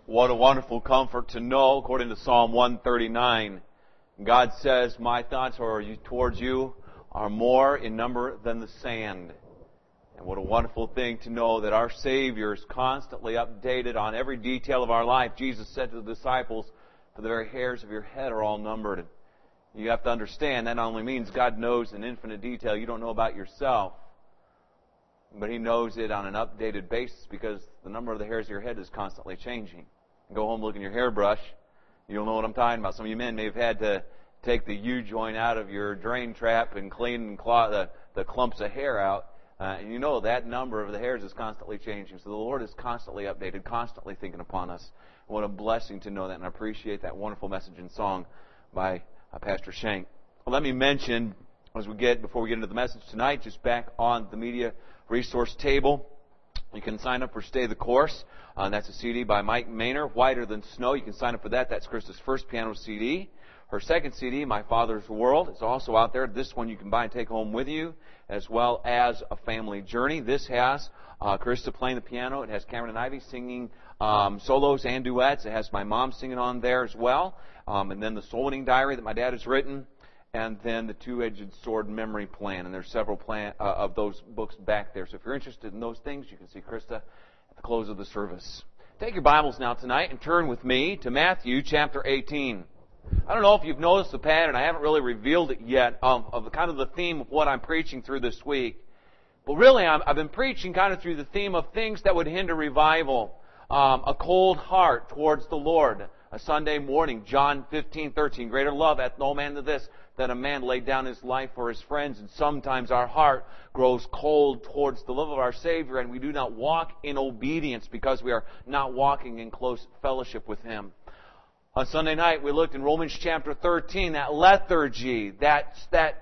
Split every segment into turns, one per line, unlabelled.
What a wonderful comfort to know, according to Psalm 139, God says, my thoughts towards you are more in number than the sand. And what a wonderful thing to know that our Savior is constantly updated on every detail of our life. Jesus said to the disciples, for the very hairs of your head are all numbered. You have to understand that not only means God knows in infinite detail you don't know about yourself, but He knows it on an updated basis because the number of the hairs of your head is constantly changing. Go home, look in your hairbrush. You'll know what I'm talking about. Some of you men may have had to take the U-joint out of your drain trap and clean and claw the clumps of hair out. And you know that number of the hairs is constantly changing. So the Lord is constantly updated, constantly thinking upon us. What a blessing to know that, and I appreciate that wonderful message and song by Pastor Shank. Well, let me mention, before we get into the message tonight, just back on the media resource table, you can sign up for Stay the Course. That's a CD by Mike Maynard, Whiter Than Snow. You can sign up for that. That's Krista's first piano CD. Her second CD, My Father's World, is also out there. This one you can buy and take home with you, as well as A Family Journey. This has Krista playing the piano. It has Cameron and Ivy singing solos and duets. It has my mom singing on there as well. And then the Soul Winning Diary that my dad has written. And then the Two-Edged Sword Memory Plan. And there's several of those books back there. So if you're interested in those things, you can see Krista at the close of the service. Take your Bibles now tonight and turn with me to Matthew chapter 18. I don't know if you've noticed the pattern. I haven't really revealed it yet of the kind of the theme of what I'm preaching through this week. But really, I've been preaching kind of through the theme of things that would hinder revival. A cold heart towards the Lord. A Sunday morning, John 15:13. Greater love hath no man than this, that a man laid down his life for his friends. And sometimes our heart grows cold towards the love of our Savior, and we do not walk in obedience because we are not walking in close fellowship with Him. On Sunday night, we looked in Romans chapter 13, that lethargy, that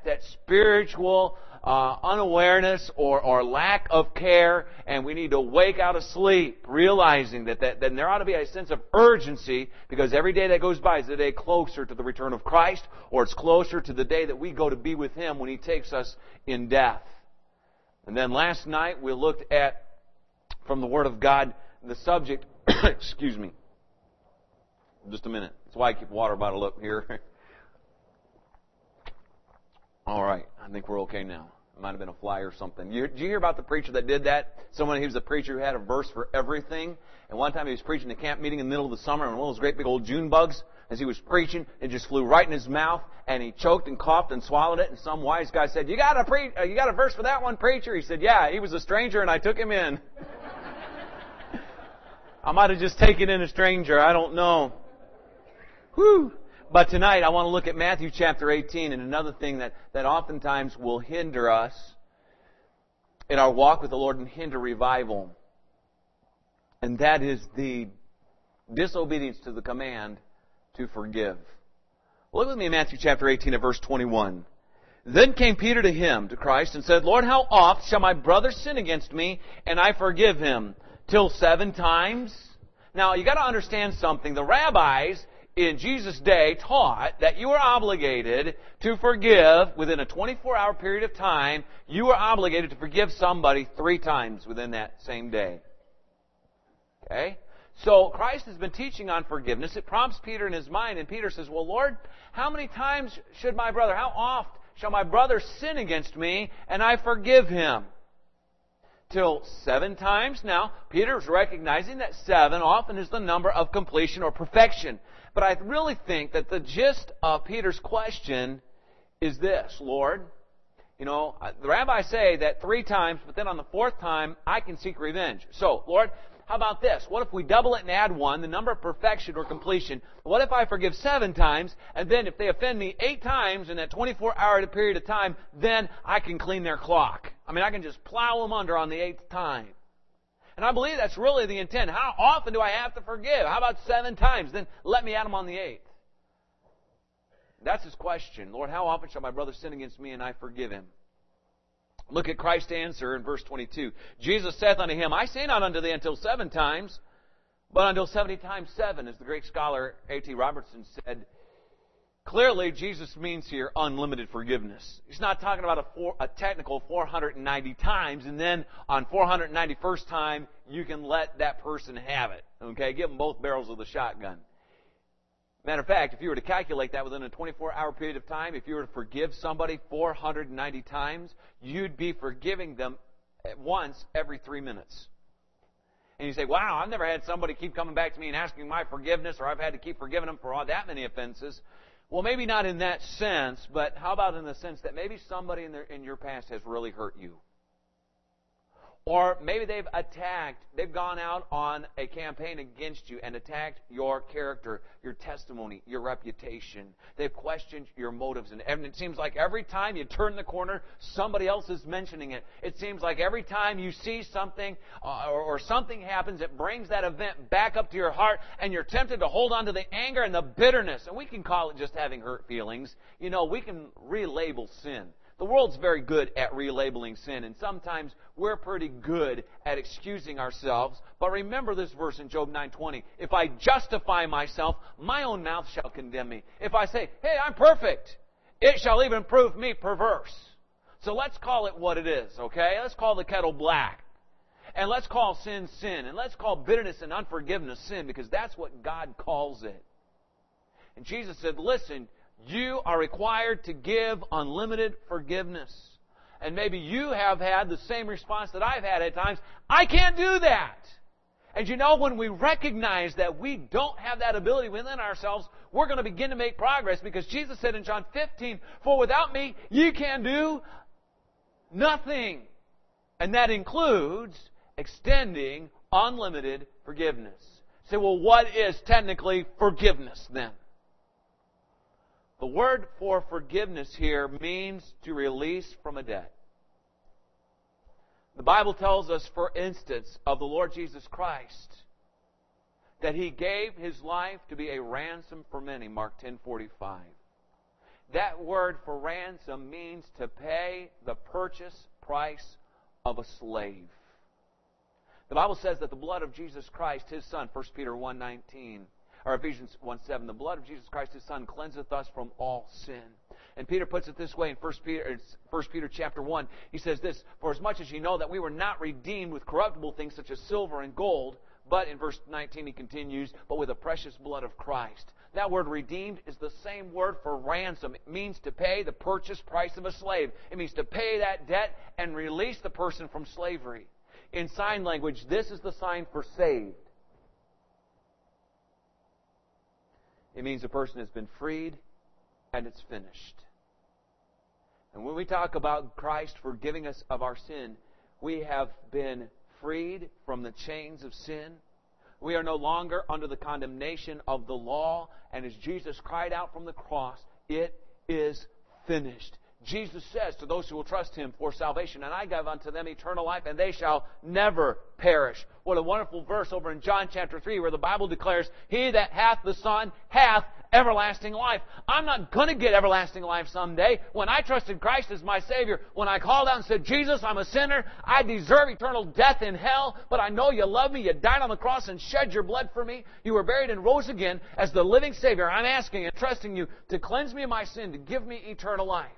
spiritual unawareness or lack of care, and we need to wake out of sleep, realizing that there ought to be a sense of urgency, because every day that goes by is a day closer to the return of Christ, or it's closer to the day that we go to be with Him when He takes us in death. And then last night, we looked at, from the Word of God, the subject, excuse me, just a minute. That's why I keep a water bottle up here. All right. I think we're okay now. It might have been a fly or something. Did you hear about the preacher that did that? He was a preacher who had a verse for everything. And one time he was preaching a camp meeting in the middle of the summer, and one of those great big old June bugs, as he was preaching, it just flew right in his mouth, and he choked and coughed and swallowed it. And some wise guy said, you got a verse for that one, preacher? He said, yeah, he was a stranger, and I took him in. I might have just taken in a stranger. I don't know. Whew. But tonight I want to look at Matthew chapter 18 and another thing that oftentimes will hinder us in our walk with the Lord and hinder revival. And that is the disobedience to the command to forgive. Look with me in Matthew chapter 18 at verse 21. Then came Peter to him, to Christ, and said, Lord, how oft shall my brother sin against me and I forgive him? Till 7 times? Now you got to understand something. The rabbis in Jesus' day taught that you were obligated to forgive within a 24-hour period of time. You were obligated to forgive somebody 3 times within that same day. Okay? So Christ has been teaching on forgiveness. It prompts Peter in his mind, and Peter says, well, Lord, how many times how oft shall my brother sin against me and I forgive him? Till 7 times. Now, Peter is recognizing that 7 often is the number of completion or perfection. But I really think that the gist of Peter's question is this: Lord, the rabbis say that 3 times, but then on the 4th time, I can seek revenge. So, Lord, how about this? What if we double it and add 1, the number of perfection or completion? What if I forgive 7 times, and then if they offend me 8 times in that 24-hour period of time, then I can clean their clock? I can just plow them under on the 8th time. And I believe that's really the intent. How often do I have to forgive? How about 7 times? Then let me add them on the 8th. That's his question. Lord, how often shall my brother sin against me and I forgive him? Look at Christ's answer in verse 22. Jesus saith unto him, I say not unto thee until 7 times, but until 70 times 7. As the great scholar A.T. Robertson said, Clearly, Jesus means here unlimited forgiveness. He's not talking about a technical 490 times, and then on 491st time, you can let that person have it. Okay? Give them both barrels of the shotgun. Matter of fact, if you were to calculate that within a 24-hour period of time, if you were to forgive somebody 490 times, you'd be forgiving them at once every 3 minutes. And you say, wow, I've never had somebody keep coming back to me and asking my forgiveness, or I've had to keep forgiving them for all that many offenses. Well, maybe not in that sense, but how about in the sense that maybe somebody in your past has really hurt you? Or maybe they've gone out on a campaign against you and attacked your character, your testimony, your reputation. They've questioned your motives. And it seems like every time you turn the corner, somebody else is mentioning it. It seems like every time you see something or something happens, it brings that event back up to your heart, and you're tempted to hold on to the anger and the bitterness. And we can call it just having hurt feelings. You know, we can relabel sin. The world's very good at relabeling sin, and sometimes we're pretty good at excusing ourselves. But remember this verse in Job 9:20. If I justify myself, my own mouth shall condemn me. If I say, hey, I'm perfect, it shall even prove me perverse. So let's call it what it is, okay? Let's call the kettle black. And let's call sin, sin. And let's call bitterness and unforgiveness sin, because that's what God calls it. And Jesus said, listen, you are required to give unlimited forgiveness. And maybe you have had the same response that I've had at times. I can't do that. And you know, when we recognize that we don't have that ability within ourselves, we're going to begin to make progress, because Jesus said in John 15, for without me, you can do nothing. And that includes extending unlimited forgiveness. You say, well, what is technically forgiveness then? The word for forgiveness here means to release from a debt. The Bible tells us, for instance, of the Lord Jesus Christ, that He gave His life to be a ransom for many, Mark 10:45. That word for ransom means to pay the purchase price of a slave. The Bible says that the blood of Jesus Christ, His Son, 1 Peter 1:19, or Ephesians 1:7, the blood of Jesus Christ, His Son, cleanseth us from all sin. And Peter puts it this way in 1 Peter chapter 1. He says this, for as much as you know that we were not redeemed with corruptible things such as silver and gold, but in verse 19 he continues, but with the precious blood of Christ. That word redeemed is the same word for ransom. It means to pay the purchase price of a slave. It means to pay that debt and release the person from slavery. In sign language, this is the sign for saved. It means a person has been freed and it's finished. And when we talk about Christ forgiving us of our sin, we have been freed from the chains of sin. We are no longer under the condemnation of the law. And as Jesus cried out from the cross, it is finished. Jesus says to those who will trust Him for salvation, and I give unto them eternal life, and they shall never perish. What a wonderful verse over in John chapter 3, where the Bible declares, He that hath the Son hath everlasting life. I'm not going to get everlasting life someday. When I trusted Christ as my Savior, when I called out and said, Jesus, I'm a sinner, I deserve eternal death in hell, but I know You love me, You died on the cross and shed Your blood for me, You were buried and rose again as the living Savior. I'm asking and trusting You to cleanse me of my sin, to give me eternal life.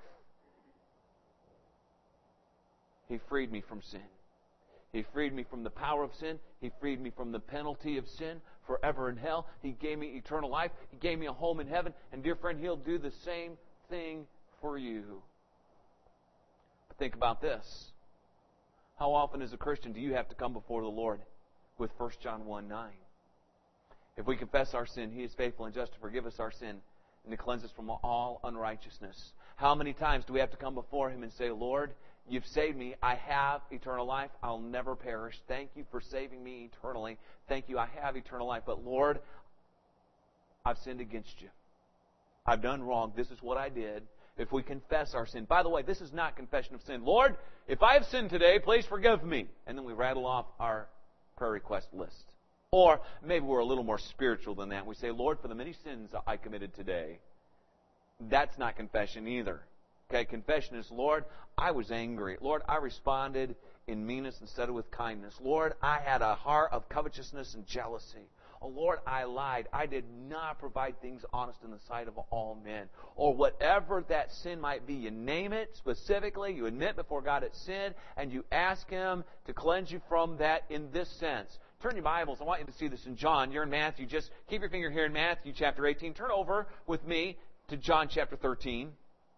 He freed me from sin. He freed me from the power of sin. He freed me from the penalty of sin forever in hell. He gave me eternal life. He gave me a home in heaven. And dear friend, He'll do the same thing for you. But think about this. How often as a Christian do you have to come before the Lord with 1 John 1:9? If we confess our sin, He is faithful and just to forgive us our sin and to cleanse us from all unrighteousness. How many times do we have to come before Him and say, Lord, You've saved me. I have eternal life. I'll never perish. Thank You for saving me eternally. Thank You, I have eternal life. But Lord, I've sinned against You. I've done wrong. This is what I did. If we confess our sin. By the way, this is not confession of sin. Lord, if I have sinned today, please forgive me. And then we rattle off our prayer request list. Or maybe we're a little more spiritual than that. We say, Lord, for the many sins I committed today. That's not confession either. Okay, confession is, Lord, I was angry. Lord, I responded in meanness instead of with kindness. Lord, I had a heart of covetousness and jealousy. Oh, Lord, I lied. I did not provide things honest in the sight of all men. Or whatever that sin might be. You name it specifically. You admit before God it's sin. And you ask Him to cleanse you from that in this sense. Turn your Bibles. I want you to see this in John. You're in Matthew. Just keep your finger here in Matthew chapter 18. Turn over with me to John chapter 13.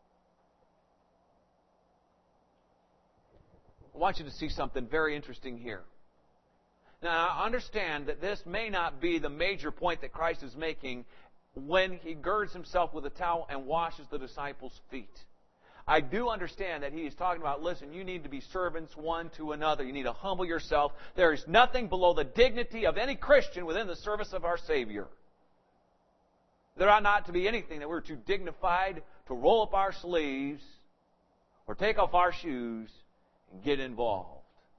I want you to see something very interesting here. Now, I understand that this may not be the major point that Christ is making when He girds Himself with a towel and washes the disciples' feet. I do understand that He is talking about, listen, you need to be servants one to another. You need to humble yourself. There is nothing below the dignity of any Christian within the service of our Savior. There ought not to be anything that we're too dignified to roll up our sleeves or take off our shoes and get involved.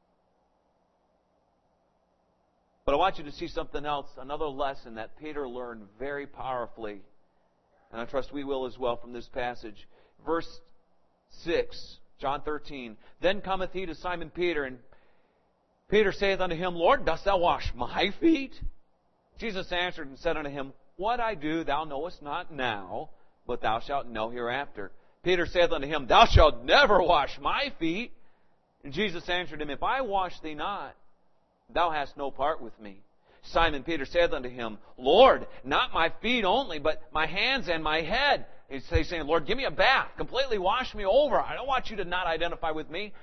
But I want you to see something else, another lesson that Peter learned very powerfully. And I trust we will as well from this passage. Verse 6, John 13. Then cometh he to Simon Peter, and Peter saith unto him, Lord, dost thou wash my feet? Jesus answered and said unto him, What I do thou knowest not now, but thou shalt know hereafter. Peter saith unto him, Thou shalt never wash my feet. And Jesus answered him, If I wash thee not, thou hast no part with me. Simon Peter saith unto him, Lord, not my feet only, but my hands and my head. He's saying, Lord, give me a bath. Completely wash me over. I don't want you to not identify with me.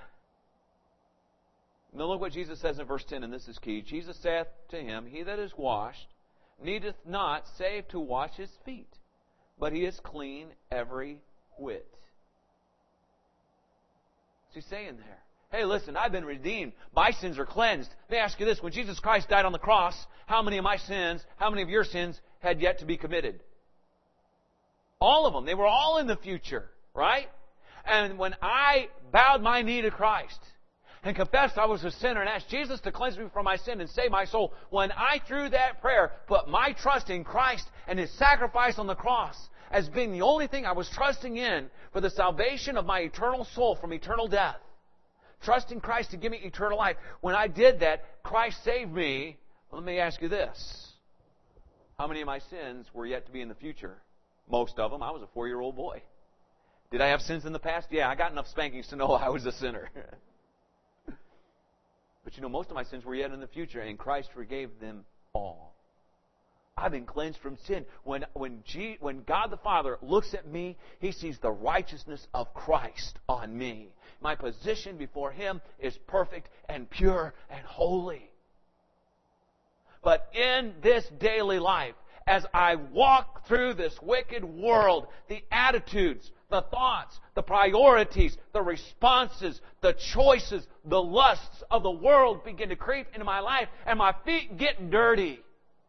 Now look what Jesus says in verse 10, and this is key. Jesus saith to him, He that is washed needeth not save to wash his feet, but he is clean every whit. What's he saying there? Hey, listen, I've been redeemed. My sins are cleansed. Let me ask you this. When Jesus Christ died on the cross, how many of my sins, how many of your sins had yet to be committed? All of them. They were all in the future, right? And when I bowed my knee to Christ and confessed I was a sinner and asked Jesus to cleanse me from my sin and save my soul, when I, through that prayer, put my trust in Christ and His sacrifice on the cross as being the only thing I was trusting in for the salvation of my eternal soul from eternal death, trusting Christ to give me eternal life. When I did that, Christ saved me. Let me ask you this. How many of my sins were yet to be in the future? Most of them. I was a 4-year-old boy. Did I have sins in the past? Yeah, I got enough spankings to know I was a sinner. But you know, most of my sins were yet in the future, and Christ forgave them all. I've been cleansed from sin. When God the Father looks at me, He sees the righteousness of Christ on me. My position before Him is perfect and pure and holy. But in this daily life, as I walk through this wicked world, the attitudes, the thoughts, the priorities, the responses, the choices, the lusts of the world begin to creep into my life, and my feet get dirty.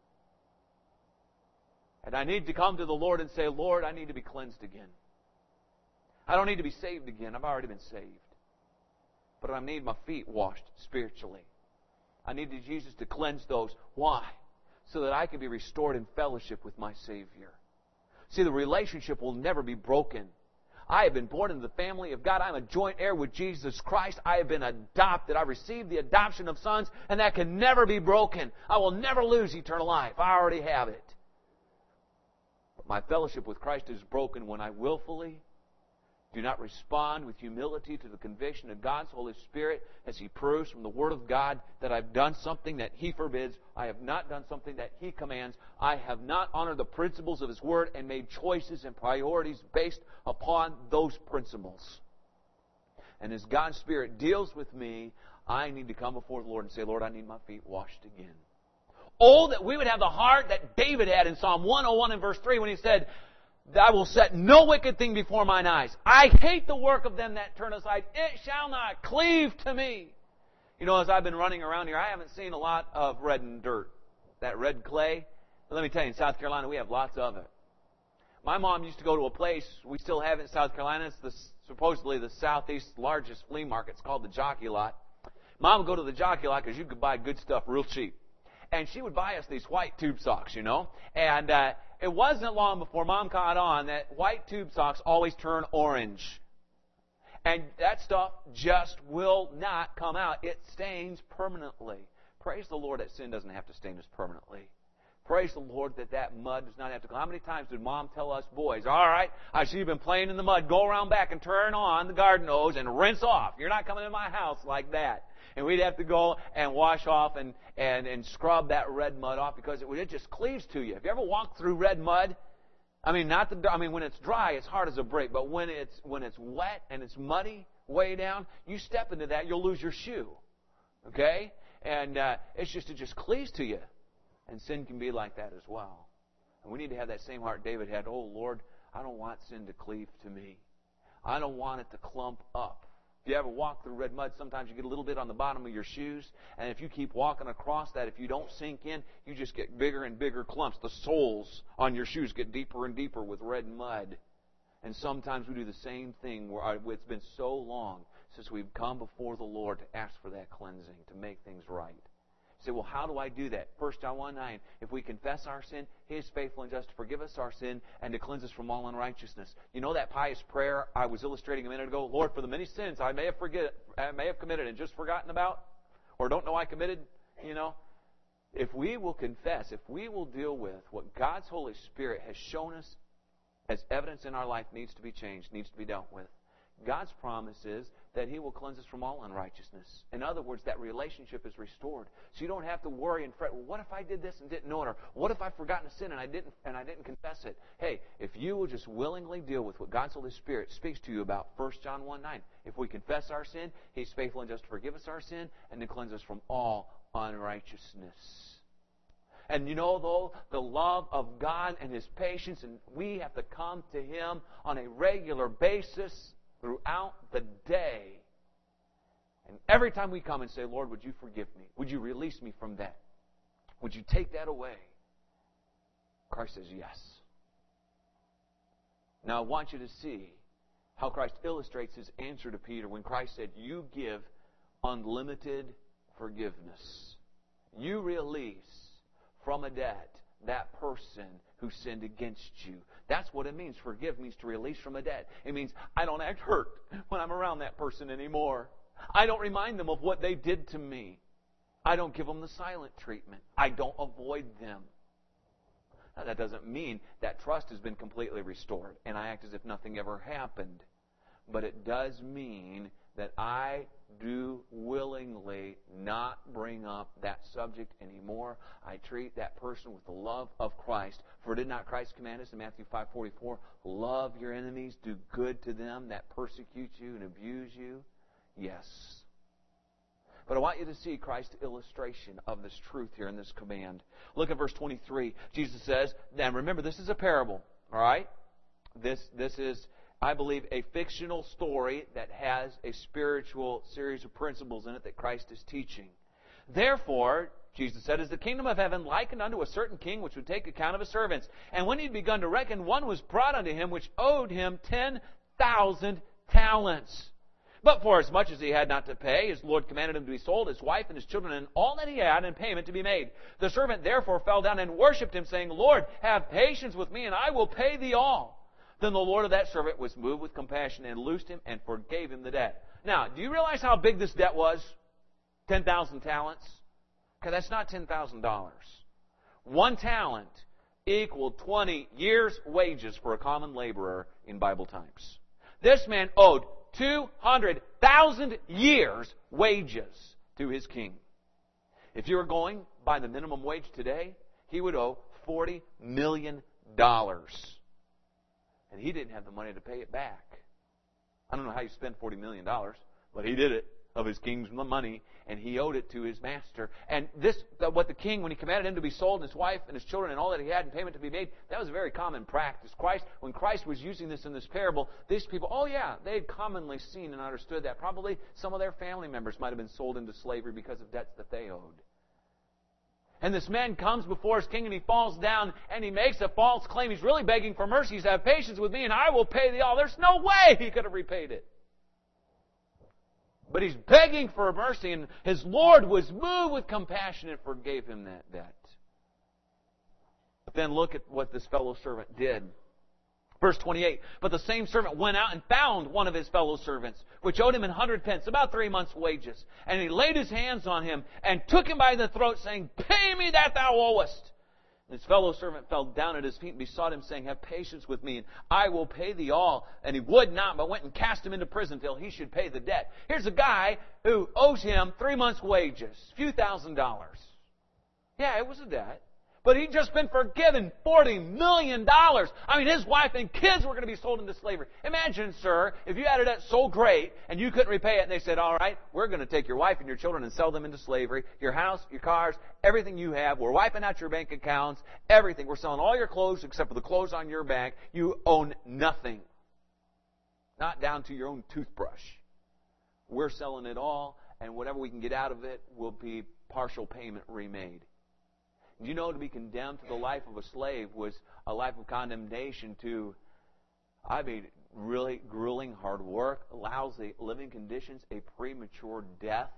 And I need to come to the Lord and say, Lord, I need to be cleansed again. I don't need to be saved again. I've already been saved. But I need my feet washed spiritually. I need Jesus to cleanse those. Why? So that I can be restored in fellowship with my Savior. See, the relationship will never be broken. I have been born into the family of God. I'm a joint heir with Jesus Christ. I have been adopted. I received the adoption of sons, and that can never be broken. I will never lose eternal life. I already have it. But my fellowship with Christ is broken when I willfully do not respond with humility to the conviction of God's Holy Spirit as He proves from the Word of God that I've done something that He forbids. I have not done something that He commands. I have not honored the principles of His Word and made choices and priorities based upon those principles. And as God's Spirit deals with me, I need to come before the Lord and say, Lord, I need my feet washed again. Oh, that we would have the heart that David had in Psalm 101 and verse 3 when he said, I will set no wicked thing before mine eyes. I hate the work of them that turn aside. It shall not cleave to me. You know, as I've been running around here, I haven't seen a lot of red and dirt. That red clay. But let me tell you, in South Carolina, we have lots of it. My mom used to go to a place, we still have it in South Carolina. It's supposedly the southeast largest flea market. It's called the Jockey Lot. Mom would go to the Jockey Lot because you could buy good stuff real cheap. And she would buy us these white tube socks, you know. And it wasn't long before Mom caught on that white tube socks always turn orange. And that stuff just will not come out. It stains permanently. Praise the Lord that sin doesn't have to stain us permanently. Praise the Lord that mud does not have to go. How many times did Mom tell us boys, all right, I see you've been playing in the mud. Go around back and turn on the garden hose and rinse off. You're not coming in my house like that. And we'd have to go and wash off and scrub that red mud off because it just cleaves to you. Have you ever walked through red mud? When it's dry, it's hard as a brick. But when it's wet and it's muddy way down, you step into that, you'll lose your shoe. Okay? And it just cleaves to you. And sin can be like that as well. And we need to have that same heart David had. Oh, Lord, I don't want sin to cleave to me. I don't want it to clump up. If you ever walk through red mud, sometimes you get a little bit on the bottom of your shoes. And if you keep walking across that, if you don't sink in, you just get bigger and bigger clumps. The soles on your shoes get deeper and deeper with red mud. And sometimes we do the same thing where it's been so long since we've come before the Lord to ask for that cleansing, to make things right. You say, well, how do I do that? 1 John 1:9, if we confess our sin, He is faithful and just to forgive us our sin and to cleanse us from all unrighteousness. You know that pious prayer I was illustrating a minute ago? Lord, for the many sins I may have committed and just forgotten about, or don't know I committed, if we will confess, if we will deal with what God's Holy Spirit has shown us as evidence in our life needs to be changed, needs to be dealt with, God's promise is that He will cleanse us from all unrighteousness. In other words, that relationship is restored. So you don't have to worry and fret, well, what if I did this and didn't know it? Or what if I've forgotten a sin and I didn't confess it? Hey, if you will just willingly deal with what God's Holy Spirit speaks to you about, 1 John 1:9, if we confess our sin, He's faithful and just to forgive us our sin and to cleanse us from all unrighteousness. And though, the love of God and His patience, and we have to come to Him on a regular basis throughout the day. And every time we come and say, Lord, would you forgive me? Would you release me from that? Would you take that away? Christ says yes. Now I want you to see how Christ illustrates His answer to Peter when Christ said, you give unlimited forgiveness. You release from a debt that person who sinned against you. That's what it means. Forgive means to release from a debt. It means I don't act hurt when I'm around that person anymore. I don't remind them of what they did to me. I don't give them the silent treatment. I don't avoid them. Now, that doesn't mean that trust has been completely restored and I act as if nothing ever happened. But it does mean that I do willingly not bring up that subject anymore. I treat that person with the love of Christ. For did not Christ command us in Matthew 5:44, love your enemies, do good to them that persecute you and abuse you? Yes. But I want you to see Christ's illustration of this truth here in this command. Look at verse 23. Jesus says, and remember, this is a parable, all right? This is, I believe, a fictional story that has a spiritual series of principles in it that Christ is teaching. Therefore, Jesus said, is the kingdom of heaven likened unto a certain king which would take account of his servants? And when he had begun to reckon, one was brought unto him which owed him 10,000 talents. But for as much as he had not to pay, his Lord commanded him to be sold, his wife and his children, and all that he had, and payment to be made. The servant therefore fell down and worshipped him, saying, Lord, have patience with me, and I will pay thee all. Then the Lord of that servant was moved with compassion and loosed him and forgave him the debt. Now, do you realize how big this debt was? 10,000 talents? Okay, that's not $10,000. 1 talent equaled 20 years' wages for a common laborer in Bible times. This man owed 200,000 years' wages to his king. If you were going by the minimum wage today, he would owe $40 million. And he didn't have the money to pay it back. I don't know how you spend $40 million, but he did it of his king's money, and he owed it to his master. And what the king, when he commanded him to be sold, and his wife and his children and all that he had in payment to be made, that was a very common practice. When Christ was using this in this parable, these people, they had commonly seen and understood that. Probably some of their family members might have been sold into slavery because of debts that they owed. And this man comes before his king and he falls down and he makes a false claim. He's really begging for mercy. He says, have patience with me and I will pay thee all. There's no way he could have repaid it. But he's begging for mercy, and his Lord was moved with compassion and forgave him that debt. But then look at what this fellow servant did. Verse 28, but the same servant went out and found one of his fellow servants, which owed him 100 pence, about 3 months' wages. And he laid his hands on him and took him by the throat, saying, pay me that thou owest. And his fellow servant fell down at his feet and besought him, saying, Have patience with me, and I will pay thee all. And he would not, but went and cast him into prison till he should pay the debt. Here's a guy who owes him 3 months' wages, a few $1,000s. Yeah, it was a debt. But he'd just been forgiven $40 million. I mean, his wife and kids were going to be sold into slavery. Imagine, sir, if you had a debt so great and you couldn't repay it, and they said, all right, we're going to take your wife and your children and sell them into slavery, your house, your cars, everything you have. We're wiping out your bank accounts, everything. We're selling all your clothes except for the clothes on your back. You own nothing. Not down to your own toothbrush. We're selling it all, and whatever we can get out of it will be partial payment remade. You know, to be condemned to the life of a slave was a life of condemnation to, really grueling hard work, lousy living conditions, a premature death.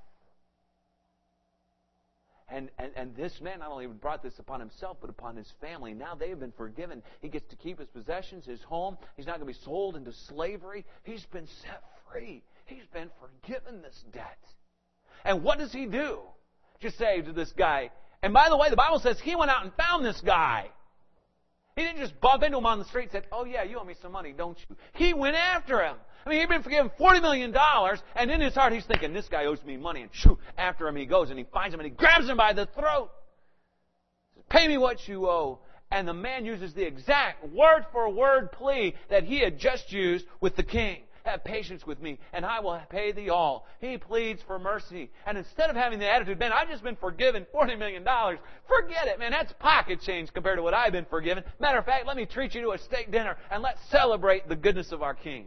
And this man not only brought this upon himself, but upon his family. Now they have been forgiven. He gets to keep his possessions, his home. He's not going to be sold into slavery. He's been set free. He's been forgiven this debt. And what does he do? Just say to this guy, and by the way, the Bible says he went out and found this guy. He didn't just bump into him on the street and said, oh yeah, you owe me some money, don't you? He went after him. I mean, he'd been forgiven $40 million, and in his heart he's thinking, this guy owes me money, and shoo, after him he goes, and he finds him, and he grabs him by the throat. Says, pay me what you owe. And the man uses the exact word-for-word plea that he had just used with the king. Have patience with me, and I will pay thee all. He pleads for mercy. And instead of having the attitude, man, I've just been forgiven $40 million. Forget it, man. That's pocket change compared to what I've been forgiven. Matter of fact, let me treat you to a steak dinner, and let's celebrate the goodness of our King.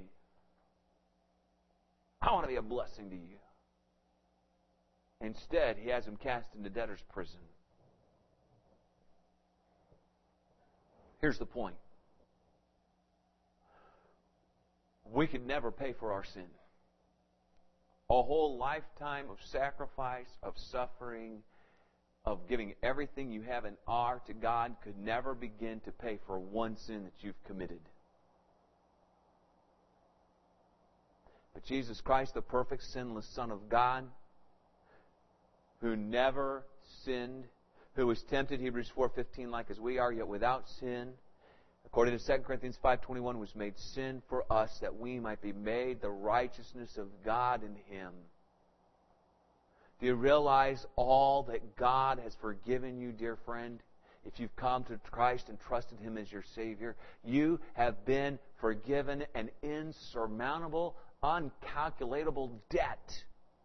I want to be a blessing to you. Instead, he has him cast into debtor's prison. Here's the point. We could never pay for our sin. A whole lifetime of sacrifice, of suffering, of giving everything you have and are to God could never begin to pay for one sin that you've committed. But Jesus Christ, the perfect, sinless Son of God, who never sinned, who was tempted, Hebrews 4:15, like as we are, yet without sin, according to 2 Corinthians 5:21, was made sin for us that we might be made the righteousness of God in Him. Do you realize all that God has forgiven you, dear friend? If you've come to Christ and trusted Him as your Savior, you have been forgiven an insurmountable, uncalculatable debt.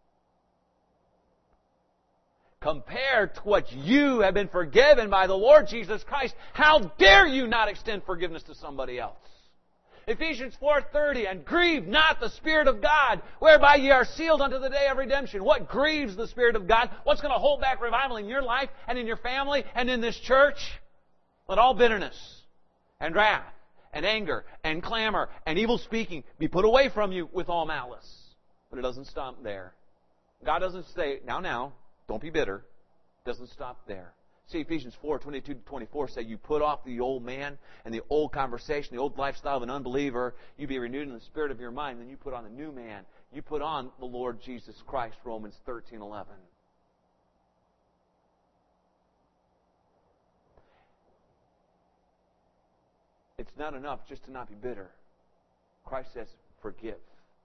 Compared to what you have been forgiven by the Lord Jesus Christ, how dare you not extend forgiveness to somebody else? Ephesians 4:30, and grieve not the Spirit of God, whereby ye are sealed unto the day of redemption. What grieves the Spirit of God? What's going to hold back revival in your life and in your family and in this church? Let all bitterness and wrath and anger and clamor and evil speaking be put away from you with all malice. But it doesn't stop there. God doesn't say, now, don't be bitter. It doesn't stop there. See, Ephesians 4:22-24 say you put off the old man and the old conversation, the old lifestyle of an unbeliever. You be renewed in the spirit of your mind. Then you put on the new man. You put on the Lord Jesus Christ, Romans 13:11. It's not enough just to not be bitter. Christ says, forgive.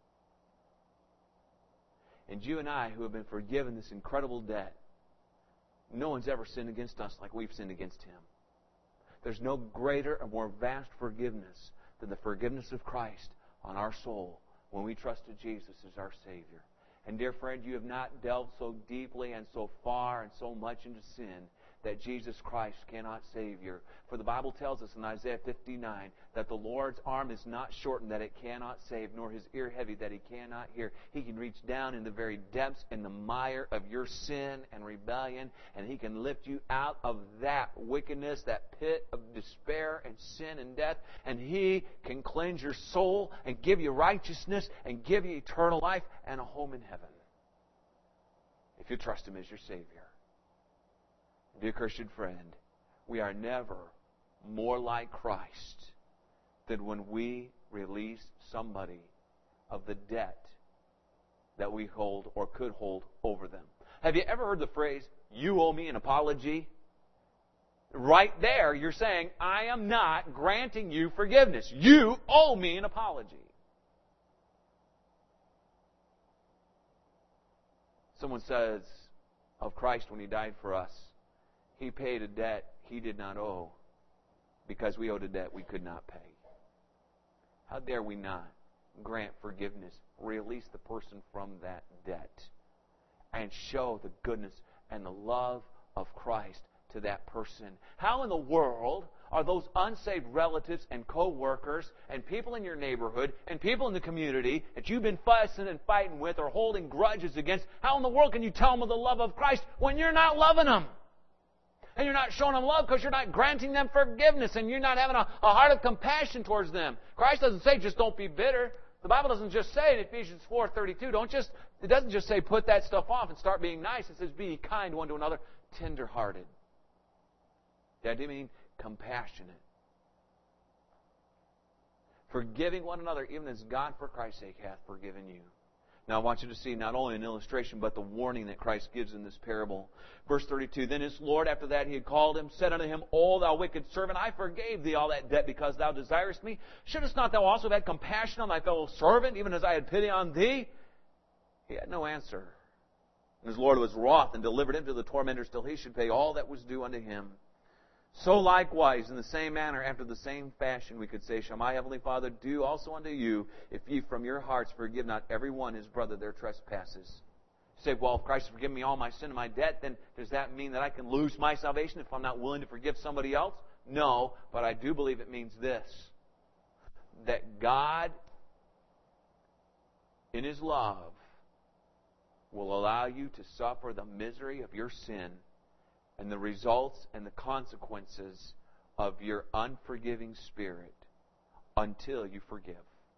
And you and I, who have been forgiven this incredible debt, no one's ever sinned against us like we've sinned against Him. There's no greater or more vast forgiveness than the forgiveness of Christ on our soul when we trusted Jesus as our Savior. And dear friend, you have not delved so deeply and so far and so much into sin that Jesus Christ cannot save you. For the Bible tells us in Isaiah 59 that the Lord's arm is not shortened that it cannot save, nor His ear heavy that He cannot hear. He can reach down in the very depths and the mire of your sin and rebellion, and He can lift you out of that wickedness, that pit of despair and sin and death, and He can cleanse your soul and give you righteousness and give you eternal life and a home in heaven if you trust Him as your Savior. Dear Christian friend, we are never more like Christ than when we release somebody of the debt that we hold or could hold over them. Have you ever heard the phrase, you owe me an apology? right there, you're saying, I am not granting you forgiveness. You owe me an apology. Someone says of Christ when He died for us, He paid a debt He did not owe because we owed a debt we could not pay. How dare we not grant forgiveness, release the person from that debt, and show the goodness and the love of Christ to that person? How in the world are those unsaved relatives and co-workers and people in your neighborhood and people in the community that you've been fussing and fighting with or holding grudges against, how in the world can you tell them of the love of Christ when you're not loving them? And you're not showing them love because you're not granting them forgiveness and you're not having a heart of compassion towards them. Christ doesn't say just don't be bitter. The Bible doesn't just say in Ephesians 4:32, it doesn't just say put that stuff off and start being nice. It says be kind one to another, tender-hearted. That means compassionate. Forgiving one another, even as God for Christ's sake hath forgiven you. Now I want you to see not only an illustration, but the warning that Christ gives in this parable. Verse 32, Then his Lord, after that he had called him, said unto him, O thou wicked servant, I forgave thee all that debt because thou desirest me. Shouldest not thou also have had compassion on thy fellow servant, even as I had pity on thee? He had no answer. And his Lord was wroth and delivered him to the tormentors till he should pay all that was due unto him. So likewise, in the same manner, after the same fashion, we could say, Shall my heavenly Father do also unto you, if ye from your hearts forgive not every one his brother their trespasses? You say, well, if Christ has forgiven me all my sin and my debt, then does that mean that I can lose my salvation if I'm not willing to forgive somebody else? No, but I do believe it means this, that God, in His love, will allow you to suffer the misery of your sin and the results and the consequences of your unforgiving spirit until you forgive.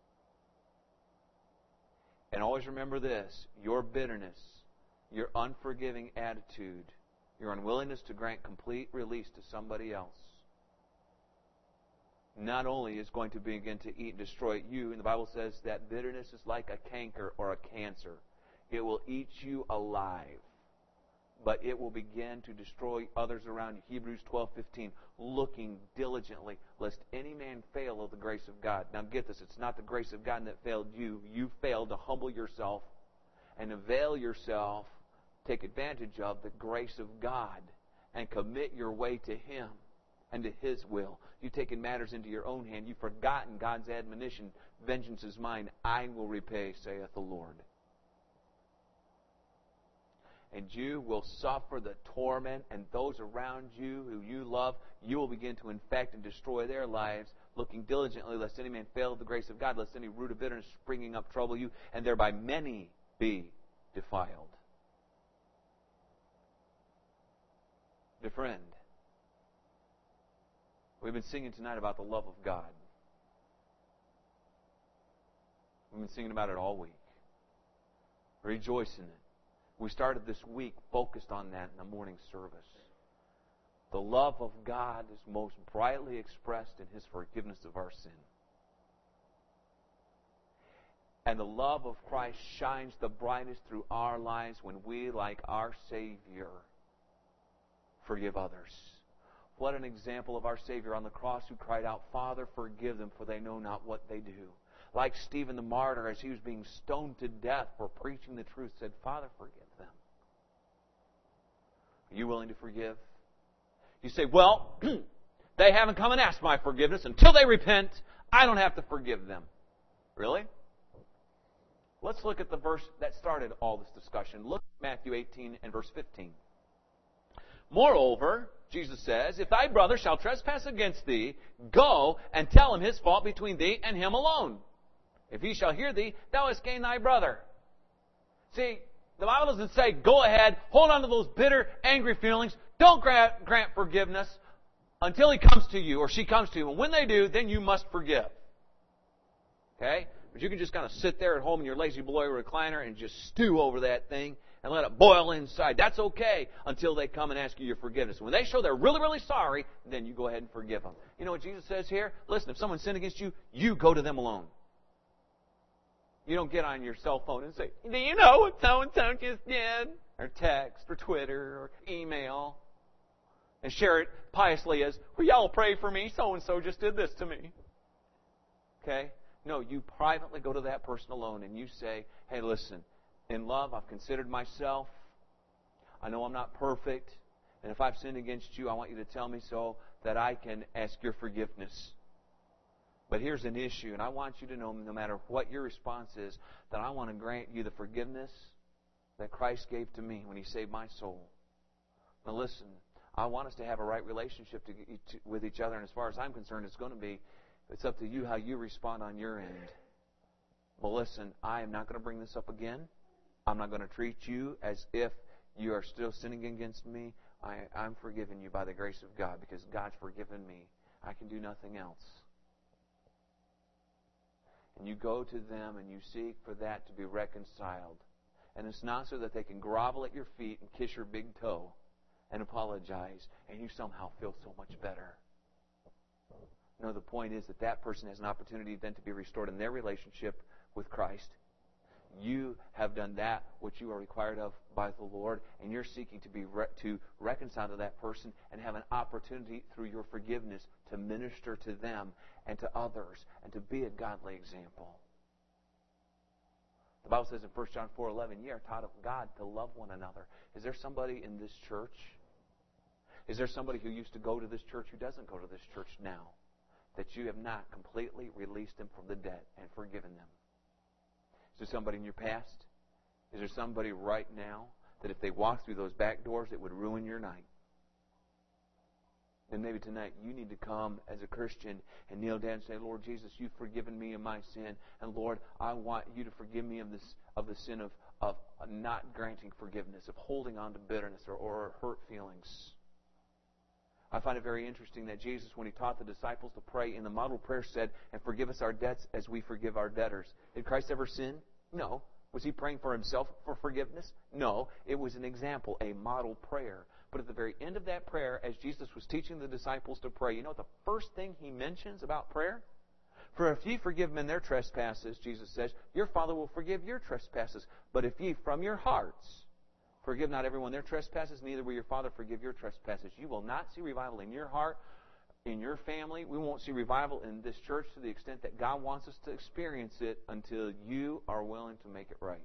And always remember this, your bitterness, your unforgiving attitude, your unwillingness to grant complete release to somebody else, not only is going to begin to eat and destroy you, and the Bible says that bitterness is like a canker or a cancer. It will eat you alive, but it will begin to destroy others around you. Hebrews 12:15, looking diligently, lest any man fail of the grace of God. Now get this, it's not the grace of God that failed you. You failed to humble yourself and avail yourself, take advantage of the grace of God, and commit your way to Him and to His will. You've taken matters into your own hand. You've forgotten God's admonition, vengeance is mine, I will repay, saith the Lord. And you will suffer the torment, and those around you who you love, you will begin to infect and destroy their lives, looking diligently lest any man fail of the grace of God, lest any root of bitterness springing up trouble you, and thereby many be defiled. Dear friend, we've been singing tonight about the love of God. We've been singing about it all week. Rejoice in it. We started this week focused on that in the morning service. The love of God is most brightly expressed in His forgiveness of our sin. And the love of Christ shines the brightest through our lives when we, like our Savior, forgive others. What an example of our Savior on the cross who cried out, Father, forgive them, for they know not what they do. Like Stephen the martyr, as he was being stoned to death for preaching the truth, said, Father, forgive them. Are you willing to forgive? You say, well, they haven't come and asked my forgiveness. Until they repent, I don't have to forgive them. Really? Let's look at the verse that started all this discussion. Look at Matthew 18 and verse 15. Moreover, Jesus says, If thy brother shall trespass against thee, go and tell him his fault between thee and him alone. If he shall hear thee, thou hast gained thy brother. See, the Bible doesn't say, go ahead, hold on to those bitter, angry feelings, don't grant forgiveness until he comes to you or she comes to you. And when they do, then you must forgive. Okay? But you can just kind of sit there at home in your lazy boy recliner and just stew over that thing and let it boil inside. That's okay until they come and ask you your forgiveness. When they show they're really, really sorry, then you go ahead and forgive them. You know what Jesus says here? Listen, if someone sinned against you, you go to them alone. You don't get on your cell phone and say, do you know what so-and-so just did? Or text, or Twitter, or email. And share it piously as, well, y'all pray for me. So-and-so just did this to me. Okay? No, you privately go to that person alone and you say, hey, listen, in love, I've considered myself. I know I'm not perfect. And if I've sinned against you, I want you to tell me so that I can ask your forgiveness. But here's an issue, and I want you to know, no matter what your response is, that I want to grant you the forgiveness that Christ gave to me when He saved my soul. Now listen, I want us to have a right relationship with each other, and as far as I'm concerned, it's going to be, it's up to you how you respond on your end. But listen, I am not going to bring this up again. I'm not going to treat you as if you are still sinning against me. I'm forgiven you by the grace of God because God's forgiven me. I can do nothing else. And you go to them and you seek for that to be reconciled. And it's not so that they can grovel at your feet and kiss your big toe and apologize and you somehow feel so much better. No, the point is that that person has an opportunity then to be restored in their relationship with Christ. You have done that which you are required of by the Lord, and you're seeking to be to reconcile to that person and have an opportunity through your forgiveness to minister to them and to others and to be a godly example. The Bible says in 1 John 4:11, ye are taught of God to love one another. Is there somebody in this church? Is there somebody who used to go to this church who doesn't go to this church now? That you have not completely released them from the debt and forgiven them? Is there somebody in your past? Is there somebody right now that if they walk through those back doors, it would ruin your night? Then maybe tonight you need to come as a Christian and kneel down and say, Lord Jesus, you've forgiven me of my sin. And Lord, I want you to forgive me of the sin of not granting forgiveness, of holding on to bitterness or hurt feelings. I find it very interesting that Jesus, when He taught the disciples to pray in the model prayer, said, and forgive us our debts as we forgive our debtors. Did Christ ever sin? No. Was He praying for Himself for forgiveness? No. It was an example, a model prayer. But at the very end of that prayer, as Jesus was teaching the disciples to pray, you know what the first thing He mentions about prayer? For if ye forgive men their trespasses, Jesus says, your Father will forgive your trespasses. But if ye from your hearts forgive not everyone their trespasses, neither will your Father forgive your trespasses. You will not see revival in your heart, in your family. We won't see revival in this church to the extent that God wants us to experience it until you are willing to make it right.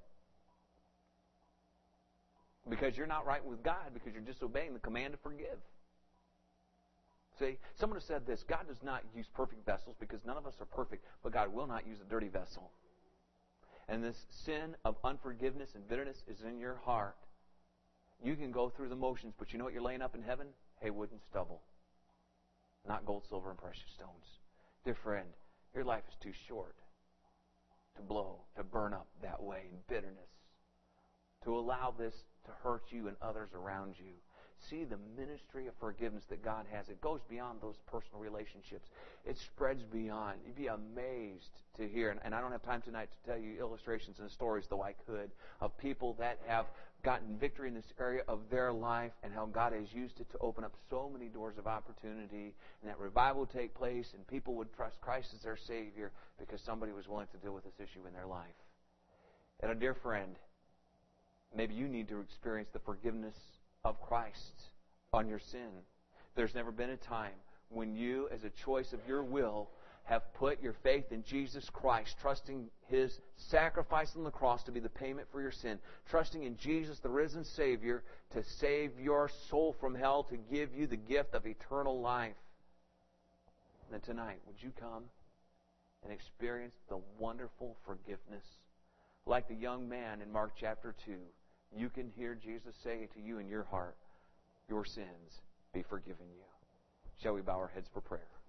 Because you're not right with God, because you're disobeying the command to forgive. See, someone has said this, God does not use perfect vessels because none of us are perfect, but God will not use a dirty vessel. And this sin of unforgiveness and bitterness is in your heart. You can go through the motions, but you know what you're laying up in heaven? Hay, wood, and stubble. Not gold, silver, and precious stones. Dear friend, your life is too short to blow, to burn up that way in bitterness, to allow this to hurt you and others around you. See the ministry of forgiveness that God has. It goes beyond those personal relationships. It spreads beyond. You'd be amazed to hear, and I don't have time tonight to tell you illustrations and stories, though I could, of people that have gotten victory in this area of their life and how God has used it to open up so many doors of opportunity, and that revival would take place and people would trust Christ as their Savior because somebody was willing to deal with this issue in their life. And a dear friend, maybe you need to experience the forgiveness of Christ on your sin. There's never been a time when you, as a choice of your will, have put your faith in Jesus Christ, trusting His sacrifice on the cross to be the payment for your sin, trusting in Jesus, the risen Savior, to save your soul from hell, to give you the gift of eternal life. And then tonight, would you come and experience the wonderful forgiveness? Like the young man in Mark chapter 2, you can hear Jesus say to you in your heart, your sins be forgiven you. Shall we bow our heads for prayer?